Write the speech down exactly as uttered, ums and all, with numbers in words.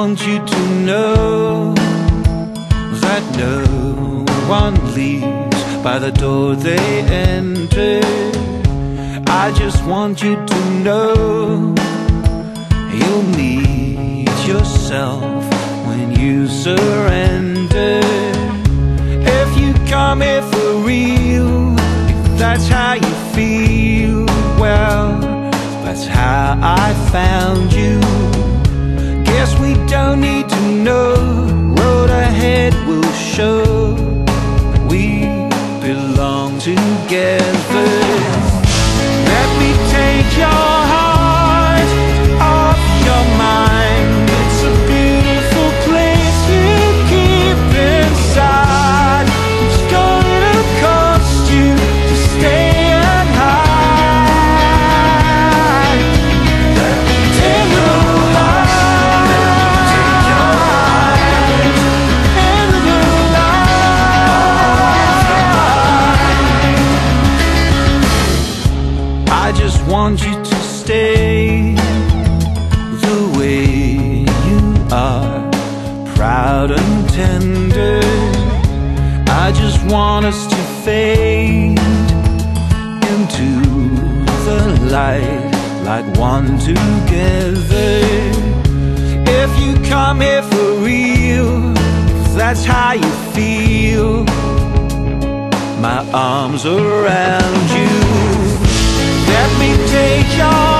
want you to know that no one leaves by the door they enter. I just want you to know you'll meet yourself when you surrender. If you come here for real, if that's how you feel, well, that's how I found you. Guess we don't need to know, road ahead will show we belong together. Let me take your heart off your mind. It's a beautiful place to keep inside. It's gonna cost you to stay and hide. Let me take your heart, let me take your heart, and the light. I just want you to stay the way you are, proud and tender. I just want us to fade into the light like one together. If you come here for real, if that's how you feel, my arms around you. Let me take your